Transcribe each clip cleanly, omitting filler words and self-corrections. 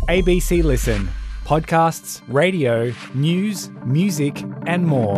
ABC Listen. Podcasts, radio, news, music and more.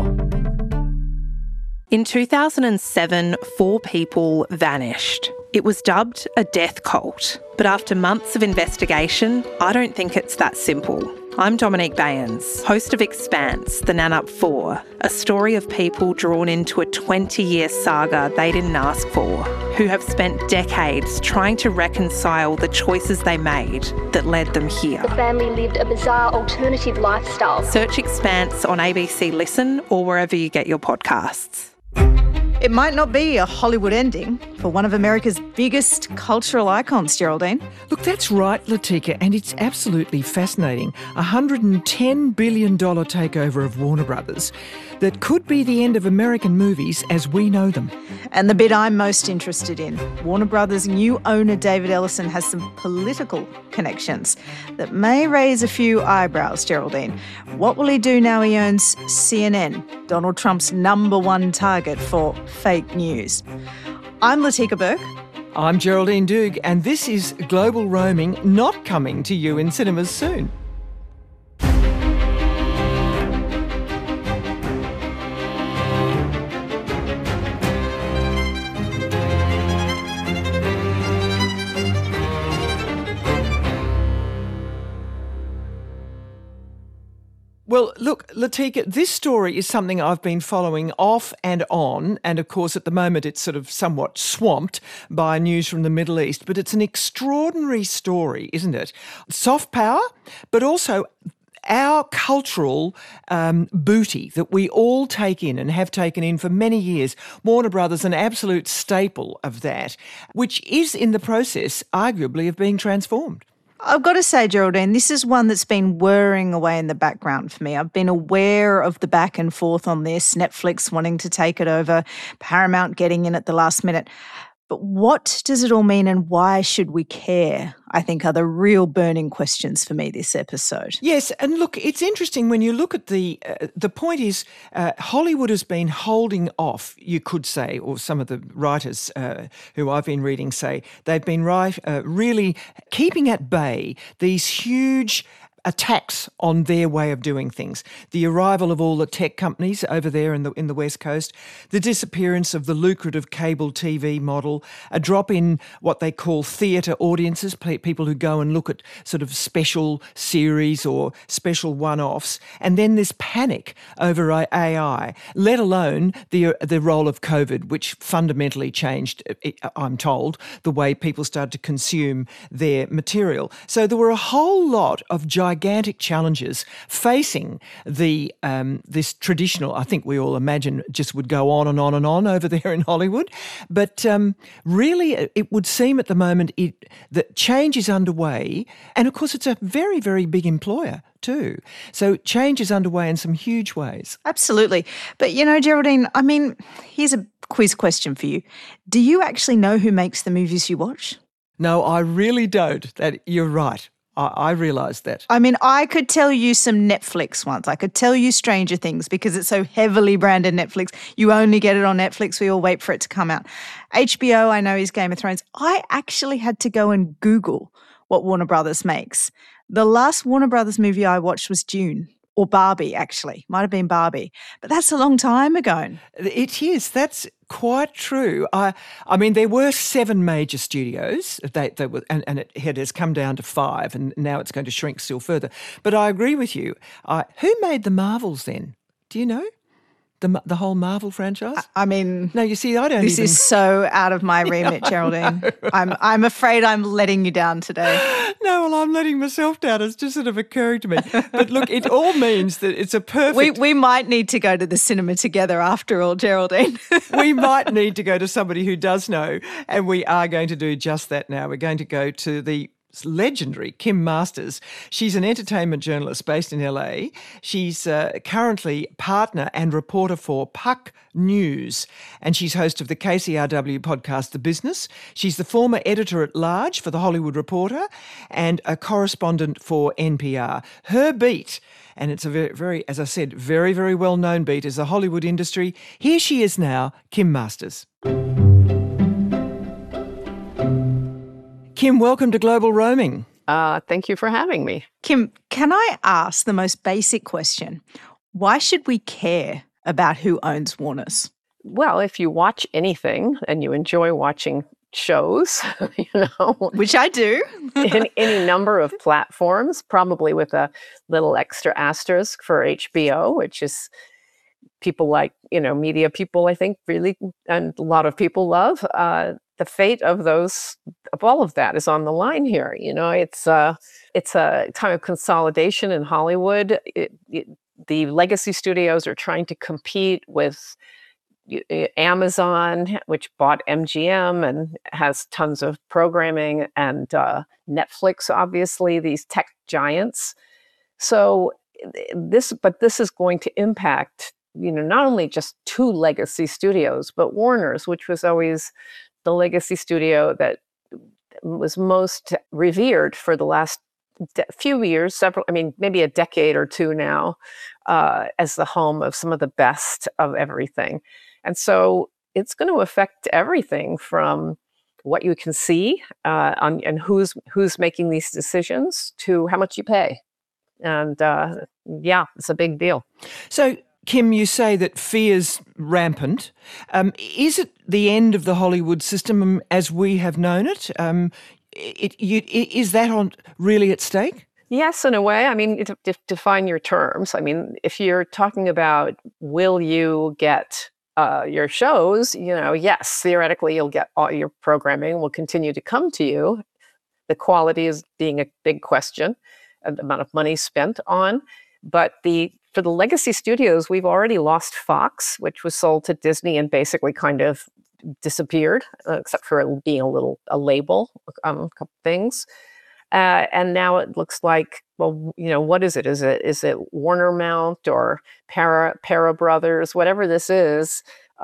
In 2007, 4 people vanished. It was dubbed a death cult. But after months of investigation, I don't think it's that simple. I'm Dominique Bayens, host of Expanse, The Nannup 4, a story of people drawn into a 20-year saga they didn't ask for, who have spent decades trying to reconcile the choices they made that led them here. The family lived a bizarre alternative lifestyle. Search Expanse on ABC Listen or wherever you get your podcasts. It might not be a Hollywood ending for one of America's biggest cultural icons, Geraldine. Look, that's right, Latika, and it's absolutely fascinating. A $110 billion takeover of Warner Brothers that could be the end of American movies as we know them. And the bit I'm most interested in, Warner Brothers' new owner David Ellison has some political connections that may raise a few eyebrows, Geraldine. What will he do now he owns CNN, Donald Trump's #1 target for fake news? I'm Latika Burke. I'm Geraldine Doogue, and this is Global Roaming, not coming to you in cinemas soon. Well, look, Latika, this story is something I've been following off and on, and of course at the moment it's sort of somewhat swamped by news from the Middle East, but it's an extraordinary story, isn't it? Soft power, but also our cultural booty that we all take in and have taken in for many years. Warner Brothers, an absolute staple of that, which is in the process, arguably, of being transformed. I've got to say, Geraldine, this is one that's been whirring away in the background for me. I've been aware of the back and forth on this, Netflix wanting to take it over, Paramount getting in at the last minute. But what does it all mean and why should we care, I think, are the real burning questions for me this episode. Yes, and look, it's interesting when you look at the point is Hollywood has been holding off, you could say, or some of the writers who I've been reading say, they've been really keeping at bay these huge attacks on their way of doing things. The arrival of all the tech companies over there in the West Coast, the disappearance of the lucrative cable TV model, a drop in what they call theatre audiences, people who go and look at sort of special series or special one-offs, and then this panic over AI, let alone the role of COVID, which fundamentally changed, I'm told, the way people started to consume their material. So there were a whole lot of gigantic challenges facing this traditional, I think we all imagine just would go on and on and on over there in Hollywood. But really, it would seem at the moment that change is underway. And of course, it's a very, very big employer too. So change is underway in some huge ways. Absolutely. But, you know, Geraldine, I mean, here's a quiz question for you. Do you actually know who makes the movies you watch? No, I really don't. You're right. I realise that. I mean, I could tell you some Netflix ones. I could tell you Stranger Things because it's so heavily branded Netflix. You only get it on Netflix. We all wait for it to come out. HBO, I know, is Game of Thrones. I actually had to go and Google what Warner Brothers makes. The last Warner Brothers movie I watched was Dune. Or Barbie, actually. Might have been Barbie. But that's a long time ago. It is. That's quite true. I mean, there were 7 major studios, and it has come down to 5, and now it's going to shrink still further. But I agree with you. Who made the Marvels then? Do you know? The whole Marvel franchise? I mean... No, you see, I don't This is so out of my remit, Geraldine. I'm afraid I'm letting you down today. No, well, I'm letting myself down. It's just sort of occurring to me. But look, it all means that it's a perfect... We might need to go to the cinema together after all, Geraldine. We might need to go to somebody who does know, and we are going to do just that now. We're going to go to the legendary Kim Masters. She's an entertainment journalist based in LA. She's currently partner and reporter for Puck News, and she's host of the KCRW podcast The Business. She's the former editor-at-large for The Hollywood Reporter and a correspondent for NPR. Her beat, and it's a very, very, as I said, very, very well-known beat, is the Hollywood industry. Here she is now, Kim Masters. Kim, welcome to Global Roaming. Thank you for having me. Kim, can I ask the most basic question? Why should we care about who owns Warner's? Well, if you watch anything and you enjoy watching shows, you know, Which I do. in any number of platforms, probably with a little extra asterisk for HBO, which is people like, you know, media people, I think, really, and a lot of people love. The fate of all of that is on the line here. You know, it's a time of consolidation in Hollywood. The legacy studios are trying to compete with Amazon, which bought MGM and has tons of programming, and Netflix, obviously, these tech giants. So this is going to impact, you know, not only just two legacy studios, but Warner's, which was always the legacy studio that was most revered for the last few years, maybe a decade or two now, as the home of some of the best of everything. And so it's going to affect everything from what you can see and who's making these decisions to how much you pay. And it's a big deal. So, Kim, you say that fear's rampant. Is it the end of the Hollywood system as we have known it? Is that really at stake? Yes, in a way. I mean, define your terms. I mean, if you're talking about will you get your shows, you know, yes, theoretically you'll get all your programming will continue to come to you. The quality is being a big question, the amount of money spent on. But for the legacy studios, we've already lost Fox, which was sold to Disney and basically kind of disappeared, except for being a label, a couple things. And now it looks like, well, you know, what is it? Is it Warner Mount or Para Brothers? Whatever this is,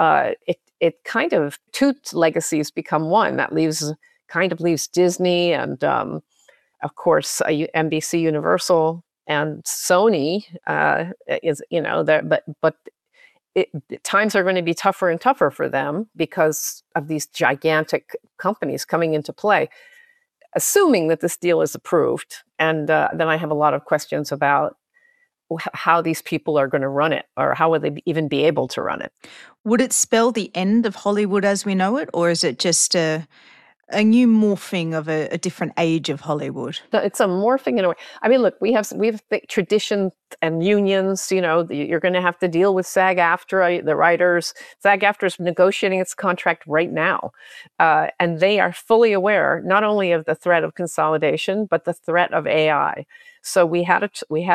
it kind of two legacies become one. That leaves Disney and of course NBC Universal and Sony is, you know, there, but times are going to be tougher and tougher for them because of these gigantic companies coming into play. Assuming that this deal is approved, and then I have a lot of questions about how these people are going to run it, or how would they even be able to run it. Would it spell the end of Hollywood as we know it, or is it just a new morphing of a different age of Hollywood? It's a morphing in a way. I mean, look, we have traditions and unions. You know, you're going to have to deal with SAG-AFTRA, the writers. SAG-AFTRA is negotiating its contract right now, and they are fully aware not only of the threat of consolidation, but the threat of AI. So we had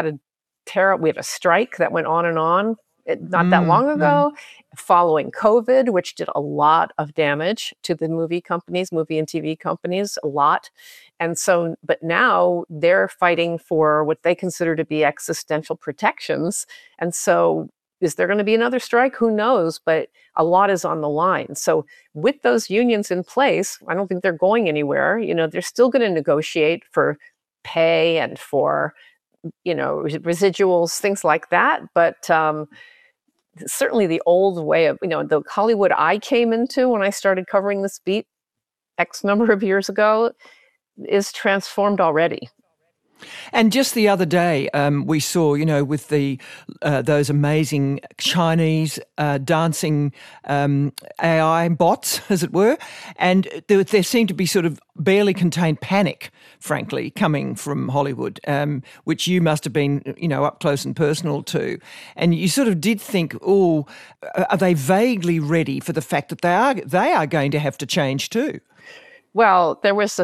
a strike that went on and on. Not that long ago, following COVID, which did a lot of damage to the movie and TV companies, a lot. And so, but now they're fighting for what they consider to be existential protections. And so is there going to be another strike? Who knows? But a lot is on the line. So with those unions in place, I don't think they're going anywhere. You know, they're still going to negotiate for pay and for, you know, residuals, things like that. But certainly the old way of, you know, the Hollywood I came into when I started covering this beat X number of years ago is transformed already. And just the other day, we saw, you know, with those amazing Chinese dancing AI bots, as it were, and there seemed to be sort of barely contained panic, frankly, coming from Hollywood, which you must have been, you know, up close and personal to. And you sort of did think, oh, are they vaguely ready for the fact that they are going to have to change too? Well, there was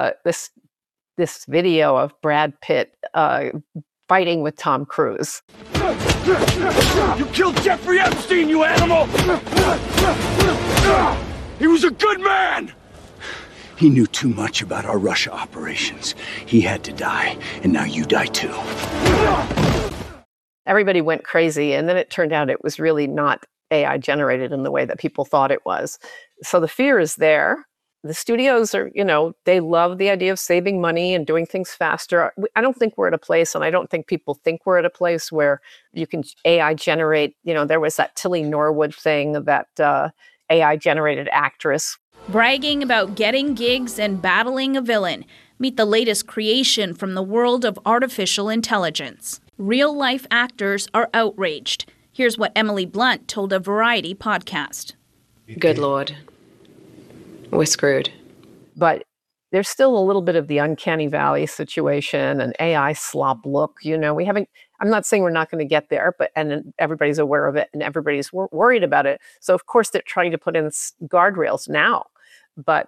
this video of Brad Pitt fighting with Tom Cruise. You killed Jeffrey Epstein, you animal! He was a good man! He knew too much about our Russia operations. He had to die, and now you die too. Everybody went crazy, and then it turned out it was really not AI generated in the way that people thought it was. So the fear is there. The studios are, you know, they love the idea of saving money and doing things faster. I don't think we're at a place, and I don't think people think we're at a place where you can AI generate, you know, there was that Tilly Norwood thing, that AI generated actress. Bragging about getting gigs and battling a villain. Meet the latest creation from the world of artificial intelligence. Real-life actors are outraged. Here's what Emily Blunt told a Variety podcast. Good Lord. We're screwed. But there's still a little bit of the uncanny valley situation and AI slop look. I'm not saying we're not going to get there, and everybody's aware of it and everybody's worried about it. So of course they're trying to put in guardrails now. But,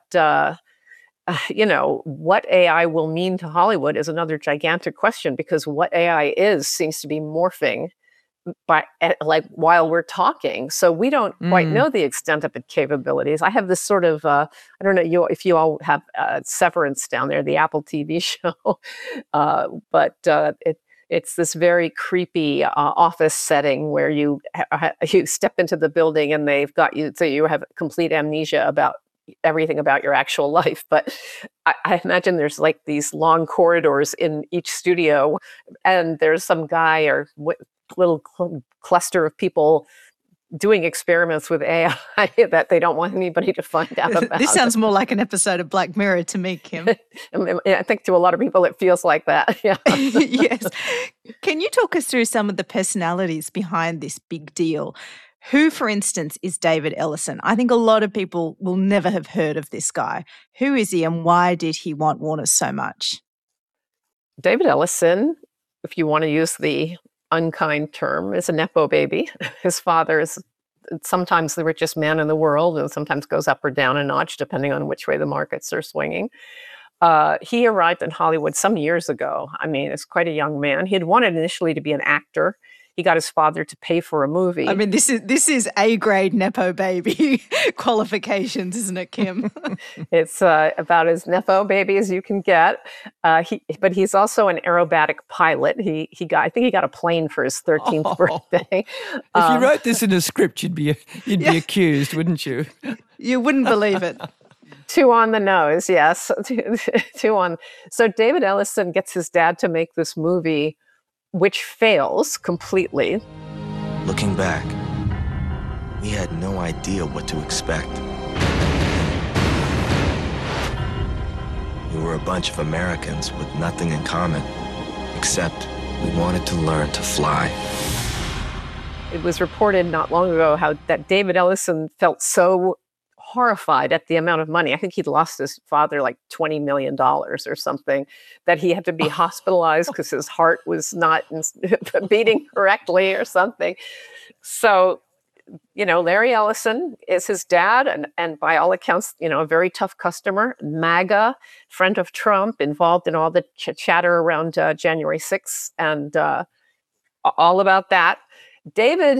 what AI will mean to Hollywood is another gigantic question, because what AI seems to be morphing while we're talking. So we don't quite know the extent of its capabilities. I have this sort of, I don't know if you all have Severance down there, the Apple TV show, but it's this very creepy office setting where you step into the building and they've got you, so you have complete amnesia about everything about your actual life. But I imagine there's like these long corridors in each studio, and there's some guy or little cluster of people doing experiments with AI that they don't want anybody to find out about. This sounds more like an episode of Black Mirror to me, Kim. I think to a lot of people it feels like that. Yeah. Yes. Can you talk us through some of the personalities behind this big deal? Who, for instance, is David Ellison? I think a lot of people will never have heard of this guy. Who is he and why did he want Warner so much? David Ellison, if you want to use the unkind term, is a Nepo baby. His father is sometimes the richest man in the world and sometimes goes up or down a notch depending on which way the markets are swinging. He arrived in Hollywood some years ago. I mean, it's quite a young man. He had wanted initially to be an actor. He got his father to pay for a movie. I mean, this is A-grade Nepo baby qualifications, isn't it, Kim? It's about as Nepo baby as you can get. But he's also an aerobatic pilot. I think he got a plane for his 13th birthday. If you wrote this in a script, you'd be accused, wouldn't you? You wouldn't believe it. Too on the nose, yes. Too on. So David Ellison gets his dad to make this movie, which fails completely. Looking back, we had no idea what to expect. We were a bunch of Americans with nothing in common, except we wanted to learn to fly. It was reported not long ago that David Ellison felt so horrified at the amount of money. I think he'd lost his father like $20 million or something, that he had to be hospitalized because his heart was not beating correctly or something. So, Larry Ellison is his dad and by all accounts, a very tough customer, MAGA, friend of Trump, involved in all the chatter around January 6th and all about that. David,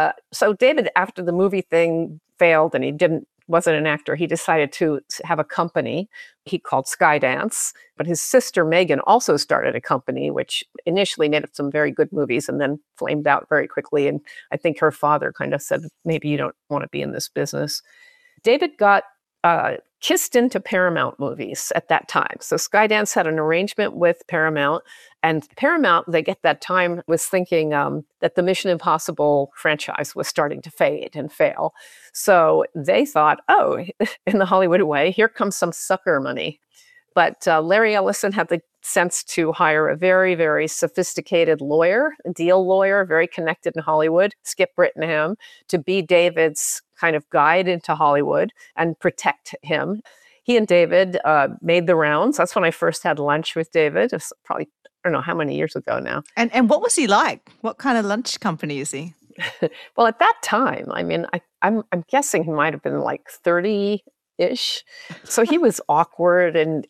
after the movie thing failed and he wasn't an actor, he decided to have a company he called Skydance. But his sister Megan also started a company which initially made some very good movies and then flamed out very quickly. And I think her father kind of said, maybe you don't want to be in this business. David got kissed into Paramount movies at that time. So Skydance had an arrangement with Paramount, and Paramount, they at that time was thinking that the Mission Impossible franchise was starting to fade and fail. So they thought, in the Hollywood way, here comes some sucker money. But Larry Ellison had the sense to hire a very, very sophisticated lawyer, a deal lawyer, very connected in Hollywood, Skip Brittenham, to be David's kind of guide into Hollywood and protect him. He and David made the rounds. That's when I first had lunch with David. It was probably, I don't know how many years ago now. And what was he like? What kind of lunch company is he? Well, at that time, I mean, I'm guessing he might have been like 30-ish. So he was awkward and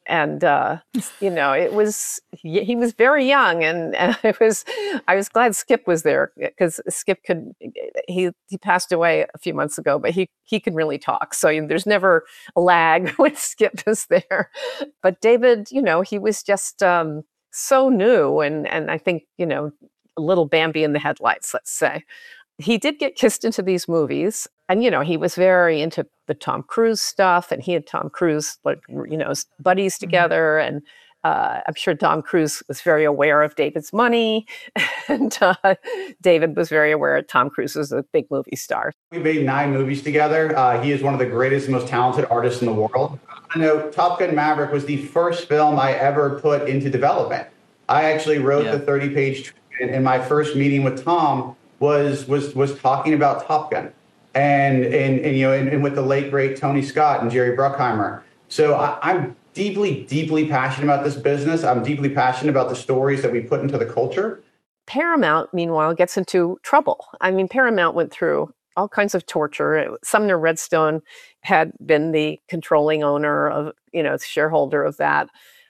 it was, he was very young and I was glad Skip was there because Skip he passed away a few months ago, but he could really talk. So there's never a lag when Skip is there. But David, he was just so new and I think, a little Bambi in the headlights, let's say. He did get kissed into these movies. And, he was very into the Tom Cruise stuff. And he and Tom Cruise, buddies together. And I'm sure Tom Cruise was very aware of David's money, and David was very aware of Tom Cruise as a big movie star. We made 9 movies together. He is one of the greatest, most talented artists in the world. I know Top Gun Maverick was the first film I ever put into development. I actually wrote the 30-page, and my first meeting with Tom was talking about Top Gun, and with the late great Tony Scott and Jerry Bruckheimer. So I'm deeply passionate about this business. I'm deeply passionate about the stories that we put into the culture. Paramount, meanwhile, gets into trouble. I mean, Paramount went through all kinds of torture. Sumner Redstone had been the controlling owner of, shareholder of that.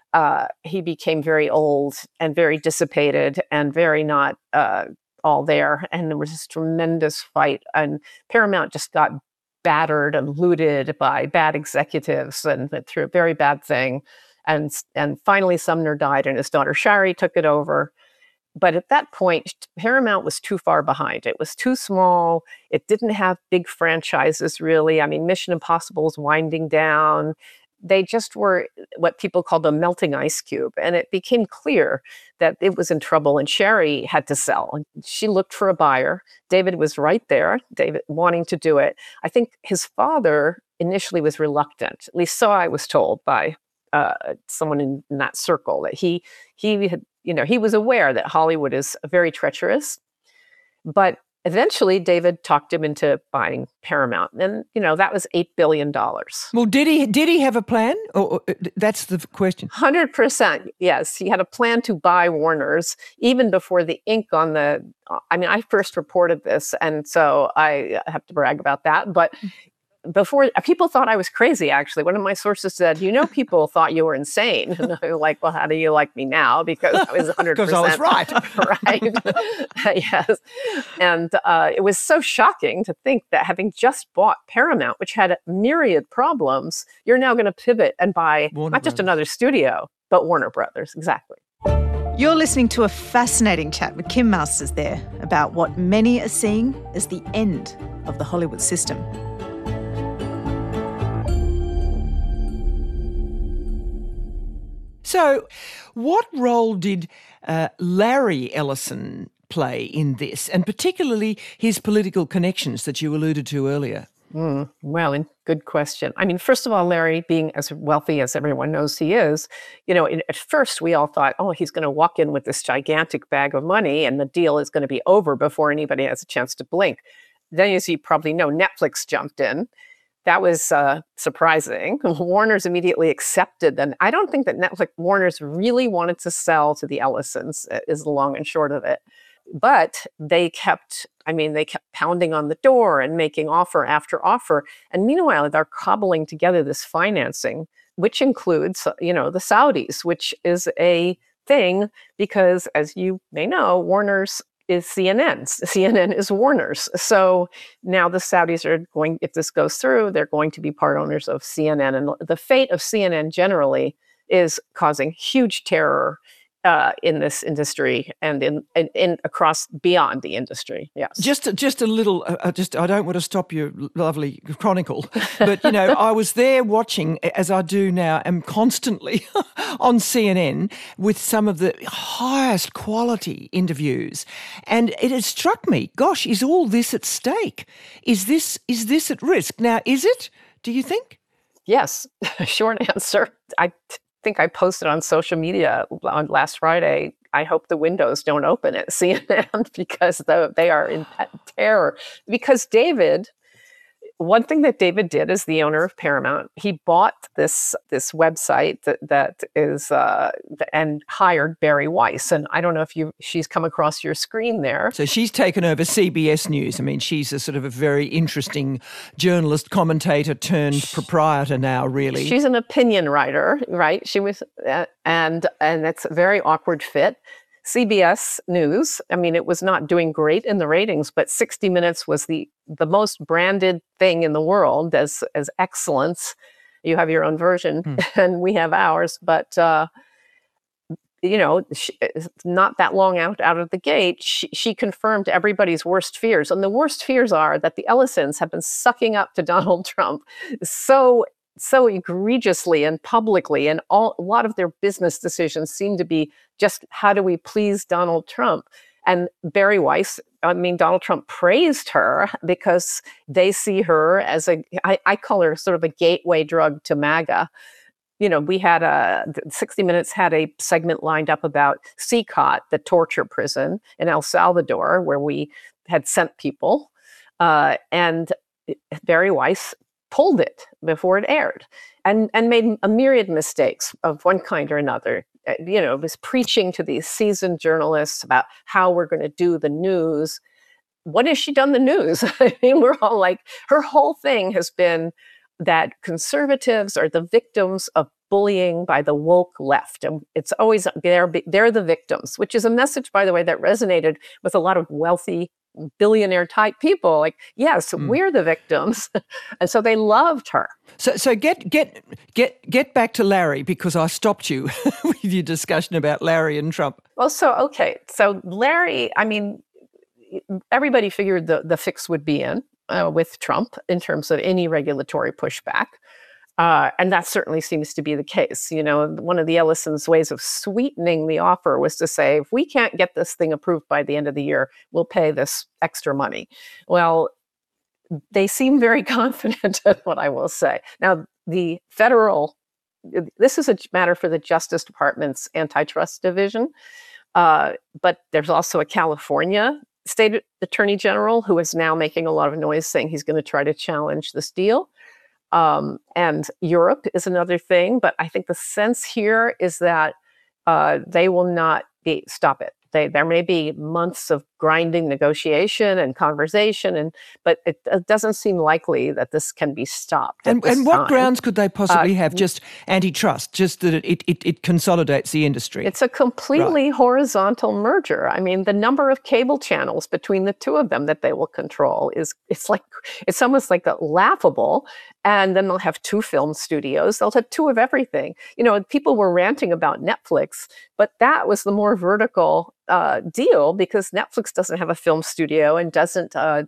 He became very old and very dissipated and very not all there. And there was this tremendous fight. And Paramount just got battered and looted by bad executives and went through a very bad thing. And finally, Sumner died and his daughter Shari took it over. But at that point, Paramount was too far behind. It was too small. It didn't have big franchises, really. I mean, Mission Impossible was winding down. They just were what people call the melting ice cube. And it became clear that it was in trouble and Shari had to sell. She looked for a buyer. David was right there, David wanting to do it. I think his father initially was reluctant, at least so I was told by someone in that circle, that he had, he was aware that Hollywood is very treacherous. But eventually, David talked him into buying Paramount, and that was $8 billion. Well, did he have a plan? Or that's the question. 100%, yes. He had a plan to buy Warner's even before the ink on the. I mean, I first reported this, and so I have to brag about that. But before, people thought I was crazy, actually. One of my sources said, people thought you were insane. And I was like, well, how do you like me now? Because I was 100% because I was right. Right. Yes. And it was so shocking to think that having just bought Paramount, which had myriad problems, you're now going to pivot and buy Warner not just Brothers. Another studio, but Warner Brothers. Exactly. You're listening to a fascinating chat with Kim Masters there about what many are seeing as the end of the Hollywood system. So, what role did Larry Ellison play in this, and particularly his political connections that you alluded to earlier? Well, good question. I mean, first of all, Larry, being as wealthy as everyone knows he is, at first we all thought, oh, he's going to walk in with this gigantic bag of money and the deal is going to be over before anybody has a chance to blink. Then, as you probably know, Netflix jumped in. That was surprising. Warner's immediately accepted. And I don't think that Warner's really wanted to sell to the Ellisons, is the long and short of it. But they kept pounding on the door and making offer after offer. And meanwhile, they're cobbling together this financing, which includes, the Saudis, which is a thing because, as you may know, Warner's is CNN's. CNN is Warner's. So now the Saudis are going, if this goes through, they're going to be part owners of CNN. And the fate of CNN generally is causing huge terror in this industry and in across beyond the industry. Yes. Just a little. I don't want to stop your lovely chronicle, but I was there watching, as I do now, am constantly on CNN with some of the highest quality interviews, and it has struck me. Gosh, is all this at stake? Is this at risk? Now, is it? Do you think? Yes. Short answer. I think I posted on social media on last Friday, I hope the windows don't open at CNN because they are in terror. Because one thing that David did as the owner of Paramount, he bought this website that is and hired Barry Weiss. And I don't know if she's come across your screen there. So she's taken over CBS News. I mean, she's a sort of a very interesting journalist, commentator turned proprietor now, really. She's an opinion writer, right? She was, and it's a very awkward fit. CBS News, I mean, it was not doing great in the ratings, but 60 Minutes was the most branded thing in the world as excellence. You have your own version and we have ours, but not that long out of the gate, she confirmed everybody's worst fears. And the worst fears are that the Ellisons have been sucking up to Donald Trump so so egregiously and publicly, and a lot of their business decisions seem to be just, how do we please Donald Trump? And Bari Weiss, Donald Trump praised her because they see her as I call her sort of a gateway drug to MAGA. We had 60 Minutes had a segment lined up about CCOT, the torture prison in El Salvador, where we had sent people. And Bari Weiss pulled it before it aired and made a myriad mistakes of one kind or another. Was preaching to these seasoned journalists about how we're going to do the news. When has she done the news? We're all like, her whole thing has been that conservatives are the victims of bullying by the woke left. And it's always, they're the victims, which is a message, by the way, that resonated with a lot of wealthy billionaire type people. Like, yes, we're the victims. And so they loved her. So get back to Larry, because I stopped you with your discussion about Larry and Trump. Well, so Larry, everybody figured the fix would be in with Trump in terms of any regulatory pushback. And that certainly seems to be the case. One of the Ellison's ways of sweetening the offer was to say, if we can't get this thing approved by the end of the year, we'll pay this extra money. Well, they seem very confident at what I will say. Now, this is a matter for the Justice Department's Antitrust Division, but there's also a California State Attorney General who is now making a lot of noise saying he's going to try to challenge this deal. And Europe is another thing, but I think the sense here is that they will not stop it. There may be months of grinding negotiation and conversation, but it doesn't seem likely that this can be stopped. And what grounds could they possibly have? Just antitrust, just that it consolidates the industry? It's a completely horizontal merger. The number of cable channels between the two of them that they will control it's almost like laughable. And then they'll have 2 film studios. They'll have 2 of everything. People were ranting about Netflix, but that was the more vertical deal, because Netflix doesn't have a film studio and doesn't have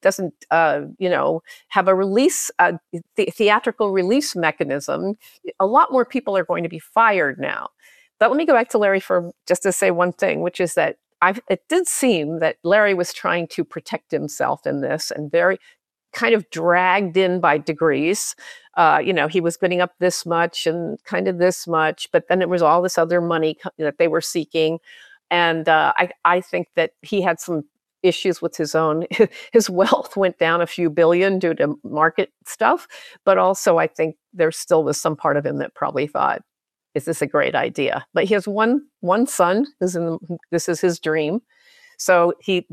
a release, theatrical release mechanism. A lot more people are going to be fired now. But let me go back to Larry for just to say one thing, which is that it did seem that Larry was trying to protect himself in this, and very kind of dragged in by degrees. He was getting up this much and kind of this much, but then it was all this other money that they were seeking. And I think that he had some issues with his wealth went down a few billion due to market stuff. But also I think there still was some part of him that probably thought, is this a great idea? But he has one son, this is his dream. So he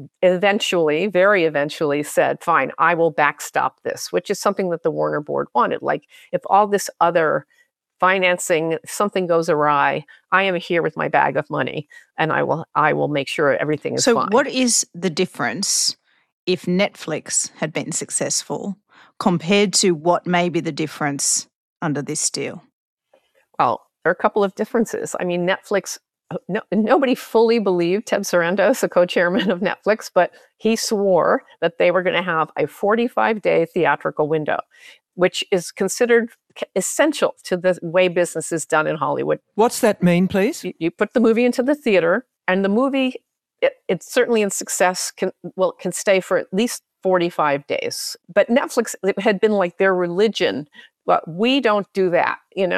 very eventually said, fine, I will backstop this, which is something that the Warner board wanted. Like, if all this other financing, something goes awry, I am here with my bag of money, and I will make sure everything is fine. So what is the difference if Netflix had been successful compared to what may be the difference under this deal? Well, there are a couple of differences. Netflix, nobody fully believed Ted Sarandos, the co-chairman of Netflix, but he swore that they were going to have a 45-day theatrical window, which is considered essential to the way business is done in Hollywood. What's that mean, please? You put the movie into the theater, and the movie, it's certainly in success, can stay for at least 45 days. But Netflix, it had been like their religion. But we don't do that.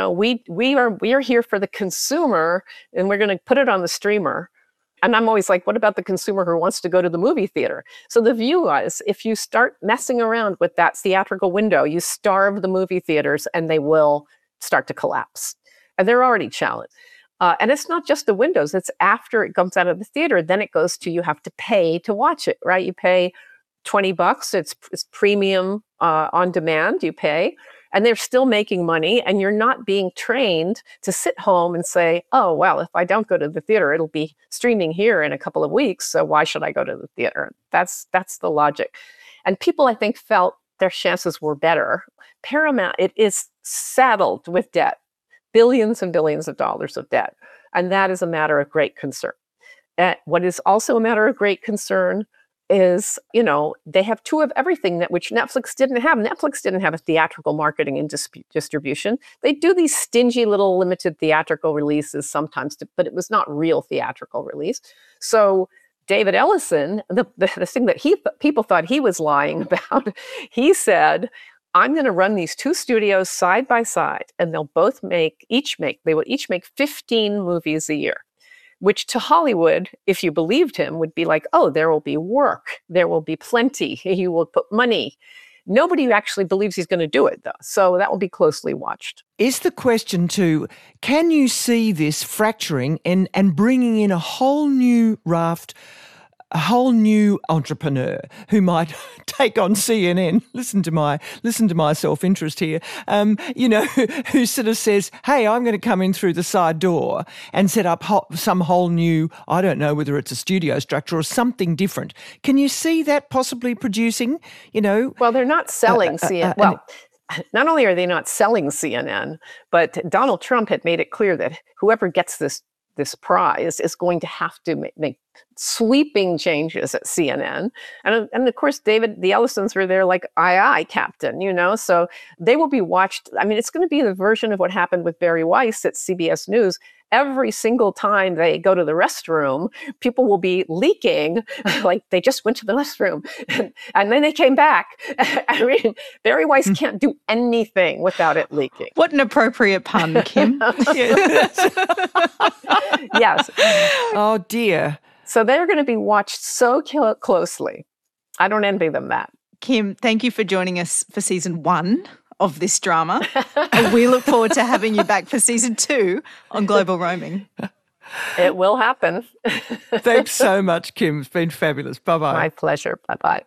We are here for the consumer, and we're going to put it on the streamer. And I'm always like, what about the consumer who wants to go to the movie theater? So the view was, if you start messing around with that theatrical window, you starve the movie theaters and they will start to collapse. And they're already challenged. And it's not just the windows. It's after it comes out of the theater, then it goes to, you have to pay to watch it, right? You pay $20. It's premium on demand. You pay. And they're still making money, and you're not being trained to sit home and say, oh, well, if I don't go to the theater, it'll be streaming here in a couple of weeks, so why should I go to the theater? That's the logic. And people, I think, felt their chances were better. Paramount, it is saddled with debt, billions and billions of dollars of debt, and that is a matter of great concern. What is also a matter of great concern is, they have two of everything which Netflix didn't have. Netflix didn't have a theatrical marketing and distribution. They do these stingy little limited theatrical releases sometimes, but it was not real theatrical release. So David Ellison, the thing that people thought he was lying about, he said, I'm going to run these two studios side by side, and they will each make 15 movies a year. Which to Hollywood, if you believed him, would be like, oh, there will be work. There will be plenty. He will put money. Nobody actually believes he's going to do it, though. So that will be closely watched. Is the question too, can you see this fracturing and bringing in a whole new raft, a whole new entrepreneur who might take on CNN? Listen to my self-interest here. Who sort of says, "Hey, I'm going to come in through the side door and set up some whole new, I don't know whether it's a studio structure or something different." Can you see that possibly producing? Well, they're not selling CNN. Not only are they not selling CNN, but Donald Trump had made it clear that whoever gets this prize is going to have to make sweeping changes at CNN. And of course, the Ellisons were there like, aye, Captain, so they will be watched. I mean, it's going to be the version of what happened with Barry Weiss at CBS News. Every single time they go to the restroom, people will be leaking, like they just went to the restroom. And then they came back. I mean, Barry Weiss can't do anything without it leaking. What an appropriate pun, Kim. Yes. Oh, dear. So they're going to be watched so closely. I don't envy them that. Kim, thank you for joining us for season 1 of this drama. And we look forward to having you back for season 2 on Global Roaming. It will happen. Thanks so much, Kim. It's been fabulous. Bye-bye. My pleasure. Bye-bye.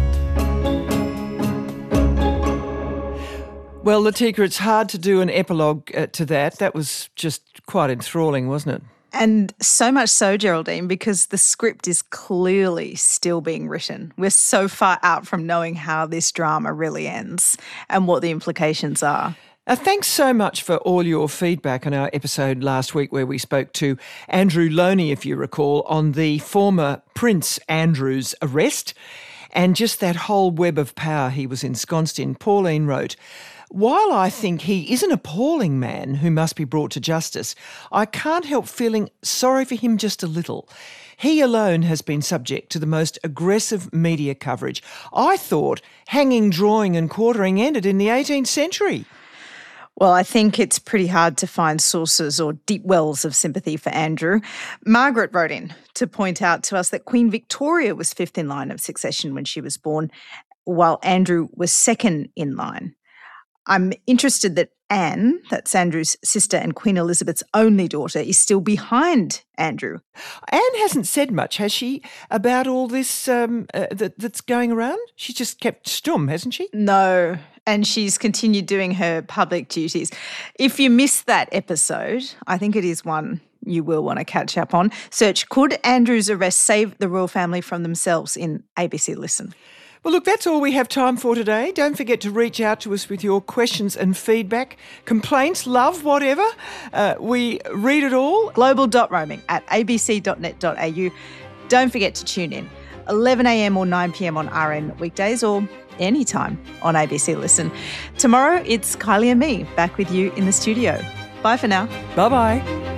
Well, Latika, it's hard to do an epilogue to that. That was just quite enthralling, wasn't it? And so much so, Geraldine, because the script is clearly still being written. We're so far out from knowing how this drama really ends and what the implications are. Thanks so much for all your feedback on our episode last week where we spoke to Andrew Loney, if you recall, on the former Prince Andrew's arrest and just that whole web of power he was ensconced in. Pauline wrote, "While I think he is an appalling man who must be brought to justice, I can't help feeling sorry for him just a little. He alone has been subject to the most aggressive media coverage. I thought hanging, drawing and quartering ended in the 18th century. Well, I think it's pretty hard to find sources or deep wells of sympathy for Andrew. Margaret wrote in to point out to us that Queen Victoria was 5th in line of succession when she was born, while Andrew was 2nd in line. I'm interested that Anne, that's Andrew's sister and Queen Elizabeth's only daughter, is still behind Andrew. Anne hasn't said much, has she, about all this that's going around? She's just kept stum, hasn't she? No, and she's continued doing her public duties. If you missed that episode, I think it is one you will want to catch up on. Search "Could Andrew's Arrest Save the Royal Family from Themselves" in ABC Listen. Well, look, that's all we have time for today. Don't forget to reach out to us with your questions and feedback, complaints, love, whatever. We read it all. global.roaming@abc.net.au. Don't forget to tune in 11 a.m. or 9 p.m. on RN weekdays or anytime on ABC Listen. Tomorrow, it's Kylie and me back with you in the studio. Bye for now. Bye-bye.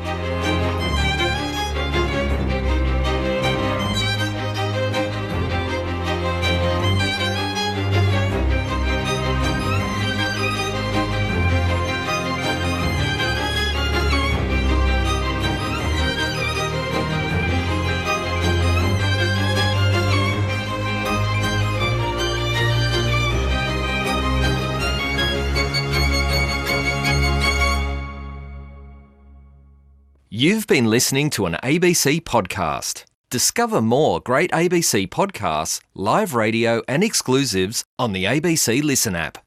You've been listening to an ABC podcast. Discover more great ABC podcasts, live radio and exclusives on the ABC Listen app.